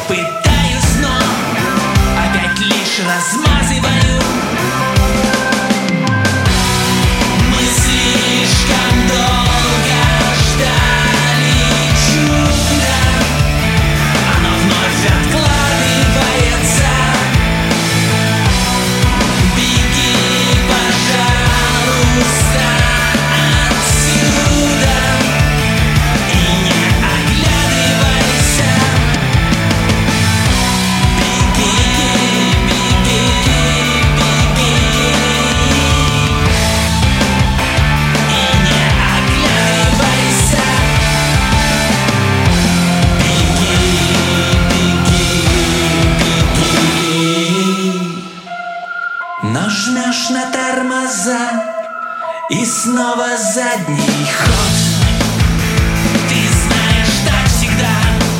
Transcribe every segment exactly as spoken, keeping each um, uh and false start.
Пытаюсь, но опять лишь размазываю. Мы слишком долго ждали чуда, оно вновь откладывается. Беги, пожалуйста, отсюда и не оглядывайся. Беги, беги, беги и не оглядывайся. Беги, беги, беги. Нажмешь на тормоза и снова задний ход. Ты знаешь, так всегда.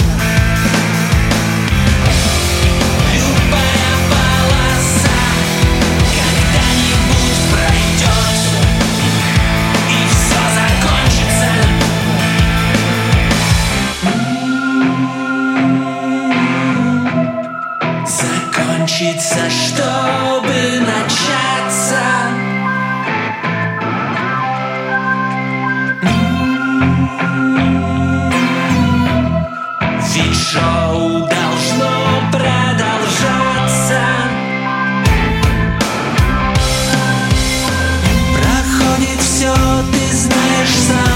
Любая полоса когда-нибудь пройдет, и все закончится. Закончится, чтобы начаться. Ведь шоу должно продолжаться. Проходит все, ты знаешь сам.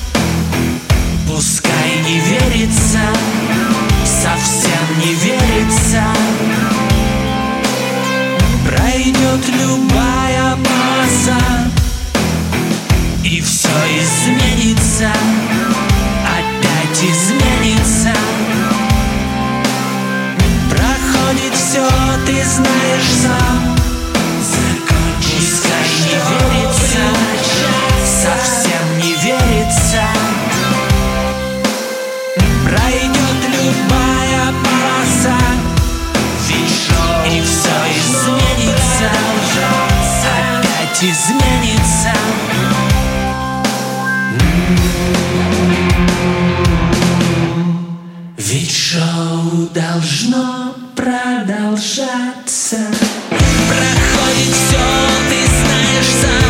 Пускай не верится, совсем не верится. Пройдет любая полоса, и все изменится, опять изменится. Проходит все, ты знаешь сам. Закончится, не верится, совсем не верится. Пройдет любая полоса, ведь шоу, и все изменится, опять изменится. Ведь шоу должно продолжаться. Проходит все, ты знаешь сам.